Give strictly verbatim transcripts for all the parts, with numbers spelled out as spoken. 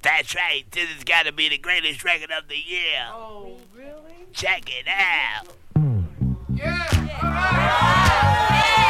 That's right. This has got to be the greatest record of the year. Oh, really? Check it out. Yeah. All right.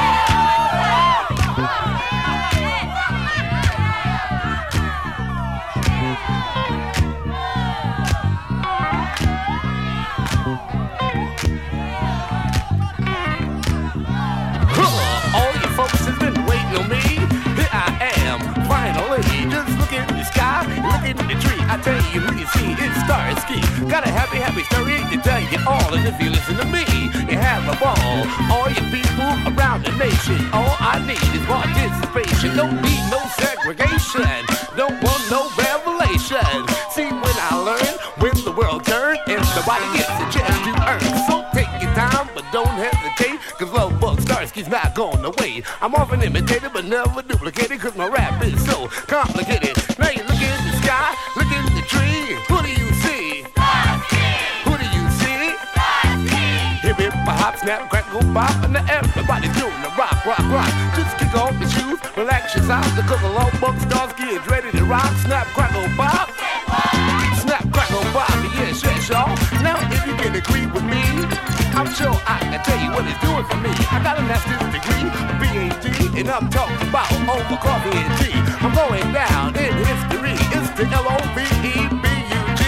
Huh, all you folks has been waiting on me. Here I am, finally. Just look in the sky, look in the tree. I tell you who you see, it's Starsky. Got a happy, happy story to tell you all. And if you listen to me, you have a ball. All you people around the nation, all I need is participation. Don't need no segregation, don't want no revelation. See, when I learn, when the world turns, everybody gets a chance to earn. So take your time, but don't hesitate, cause love bug Starsky's not going away. I'm often imitated, but never duplicated, cause my rap is so complicated. Now you look in the sky, look in the tree. Who do you see? Starsky. Who do you see? Starsky. Hip hip hop, snap, crackle, pop, and everybody doing the rock, rock, rock. Just kick off your shoes, relax your socks, because the love bug Starsky is ready to rock. Snap, crackle, pop. Snap, crackle, pop. Yes, yes, y'all. Now if you can agree with me, I'm sure I can tell you what it's doing for me. I got a master's degree, a P H D, and I'm talking about over coffee and tea. I'm going down in history. It's the L O V E B U G.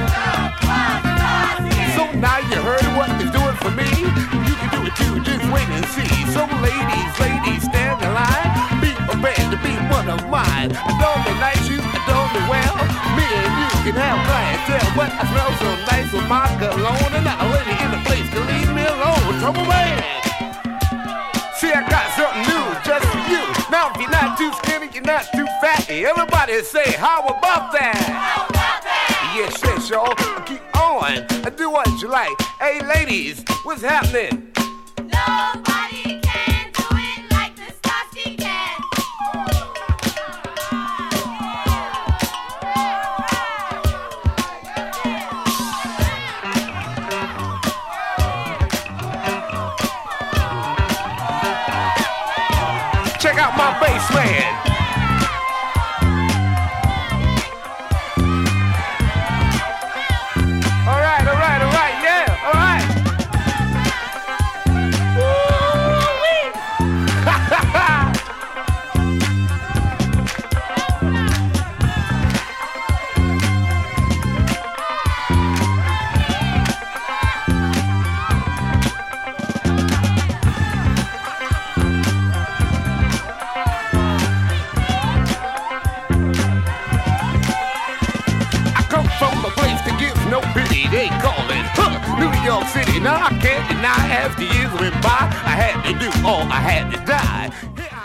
So now you heard what it's doing for me. You can do it too, just wait and see. So ladies, ladies, stand in line. Be prepared to be one of mine. I don't be nice, you, I don't be well. Me and you can have clientele, but I smell so nice with my cologne. And not a lady in the place can leave me alone. Trouble man. See, I got something new just for you. Now if you're not too skinny, you're not too fatty. Everybody say, how about that? How about that? Yes, yes, y'all. Keep on. Do what you like. Hey, ladies, what's happening? Nobody can do it like the Starsky can. Check out my bass man. All right, all right, all right, yeah, all right. Woo-wee. No pity, they call it huh, New York City. Now I can't deny as the years went by, I had to do all I had to die. Yeah.